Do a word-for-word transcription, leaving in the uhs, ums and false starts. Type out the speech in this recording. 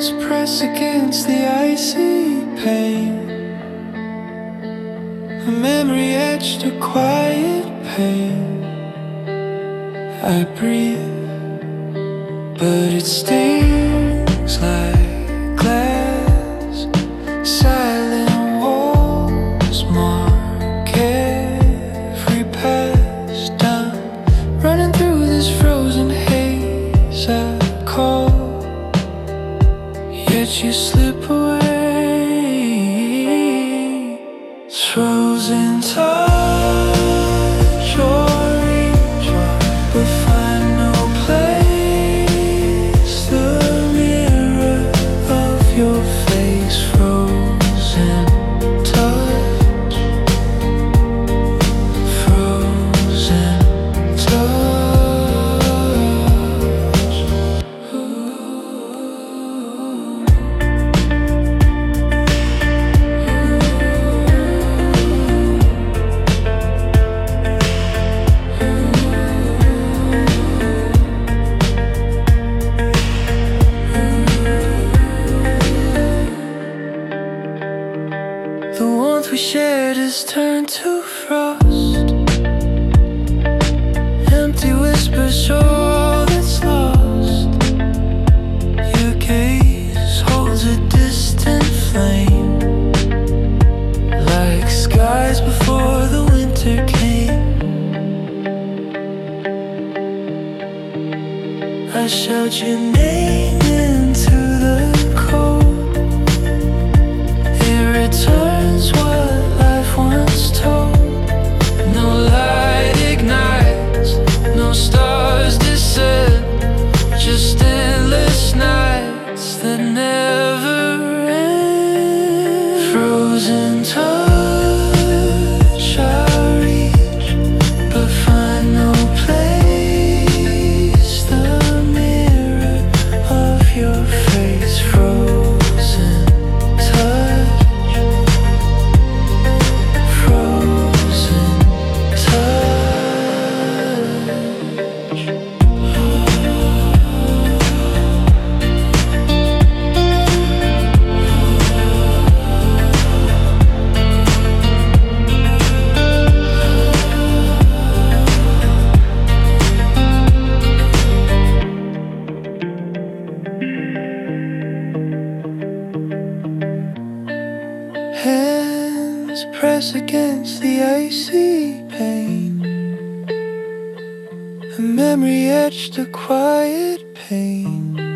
Hands press against the icy pain. A memory etched a quiet pain. I breathe, but it stings like glass. Silent walls mark every past. I'm running through this frozen haze I call, yet you slip away. It's frozen touch or reach, but find no place. The mirror of your face, frozen touch, frozen touch. The warmth we shared has turned to frost. Empty whispers show all that's lost. Your gaze holds a distant flame, like skies before the winter came. I shout your name into the cold. It returns what life once told. No light ignites, no stars descend, just endless nights that never end. Frozen touch I reach, but find no place. The mirror of your face, frozen touch, frozen touch. Hands press against the icy pain. A memory etched a quiet pain.